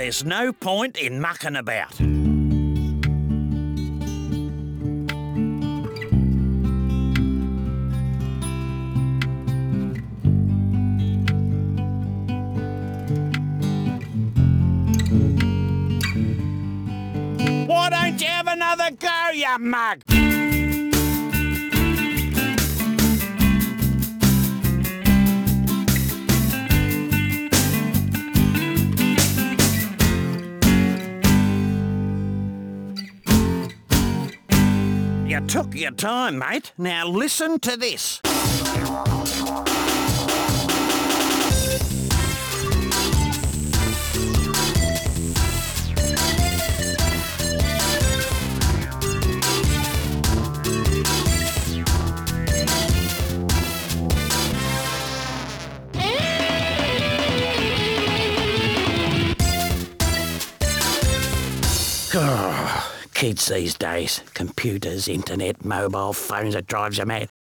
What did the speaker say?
there's no point in mucking about. Why don't you have another go, you mug? You took your time, mate. Now listen to this. Oh, kids these days, computers, internet, mobile phones, it drives you mad.